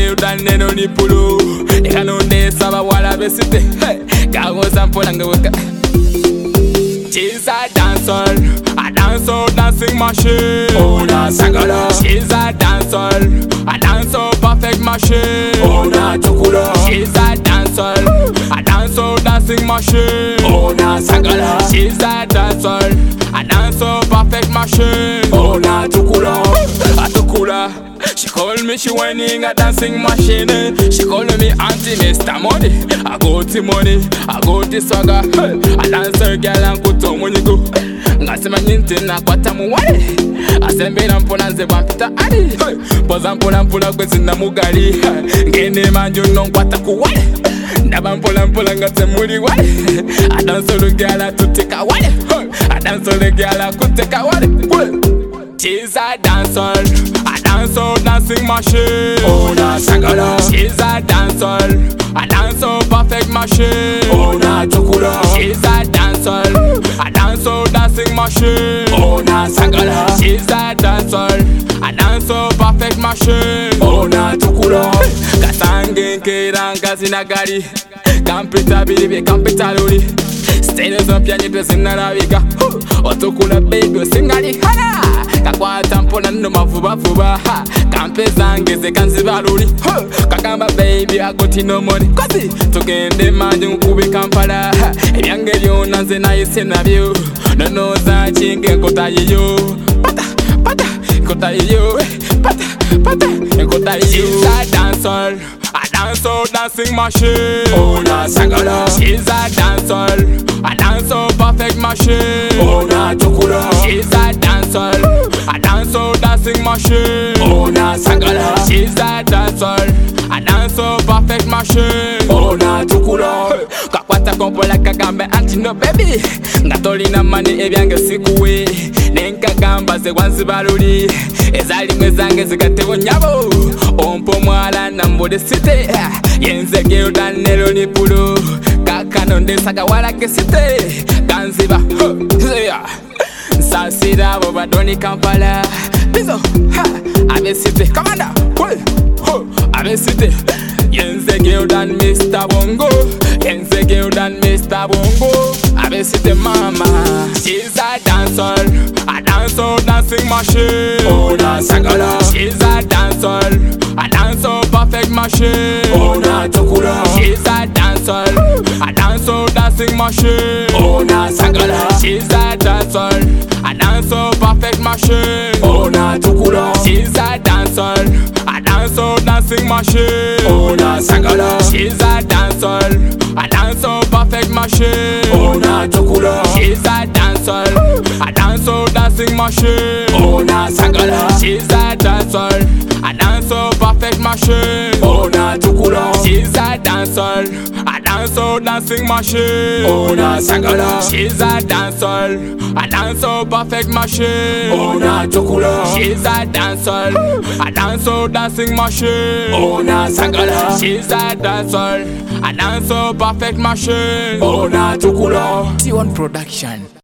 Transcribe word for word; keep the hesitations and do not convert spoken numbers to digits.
girl than neno ni pulu. Eka nonde saba wala besite. Gago sample anga weka. She's a dancer, a dancer dancing machine. Oh na sagala. She's a dancer, a dancer perfect machine. Oh na chukula. She's a dancer, a dancer dancing machine. Oh na sagala. She's a dancer, a dancer perfect machine. Oh na chukula. A chukula. She call me, she whining a dancing machine. She call me Auntie Mister Money. I go to money, I go to swagger. I dance her girl and go to when you go. Ngasema nyinte na kwata muwale. Asembe na mpona nze bampita ali. Poza mpona mpona kwezi na mugali. Ngene manjo non kwata kuwale. Ndaba mpona mpona ngase muri wale. I dance her girl a tuteka wale. I dance her girl a kuteka wale. She's a dancer, a dancer dancing machine. Oh na sagala. She's a dancer, a dancer perfect machine. Oh na chukula. She's a dancer, a dancer dancing machine. Oh na sagala. She's a dancer, a dancer perfect machine. Oh na chukula. Kasange nkera zinagari. Kampita bilibi kampita luli. Stene zompya nyepe zinarabika. Otukula baby singali hana. Kakwata mpona no mavuba vuba. Kampe zange ze kanzibaluli. Kakamba baby agoti no money. Kozi tugende manje nkube Kampala. Ebyange byona nze nayise nabyo. Nono za chinge nkota yiyo. Pata pata nkota yiyo. Pata pata nkota yiyo. She's a dancer, a dancer dancing machine. Oh na sagala. She's a dancer, a dancer perfect machine. Oh na chukula. She's a dancer, a dancer dancing machine. Oh na sagala. She's a dancer, a dancer perfect machine. Oh na chukula. Kakwata kompola kagambe anti no baby. Ngatoli na mani ebyange sikuwe. Nenka gamba ze wanzibaluli. Ezali mwezange zikatebo nyabo. Ompo mwala na mbode site. Yenze girl dan nelo ni pulu. Kakano ndesaka wala kesite. Kanziba Sasida boba doni Kampala. Bizo ha abesite Commander Cool ho abesite. Yenze girl dan Mister Bongo. Yenze girl dan Mister Bongo. Abesite mama. She's a dancer, a dancer dancing machine. Oh na sagala. She's a dancer, a dancer perfect machine. Oh na chukula. She's a dancer, a dancer dancing machine. Oh na sagala. She's a dancer, a dancer perfect machine. Oh na chukula. She's a dancer, a dancer dancing machine. Oh na sagala. She's a dancer, a dancer perfect machine. Oh na chukula. She's a dancer, a dancer dancing machine. Oh na sagala. She's a dancer, a dancer perfect machine. Oh na chukula. She's a dancer, a dancer dancing machine. Oh na sagala. She's a dancer, a dancer perfect machine. Oh na chukula. She's a dancer, a dancer dancing machine. Oh na sagala. She's a dancer, a dancer perfect machine. Oh na chukula. T one Production.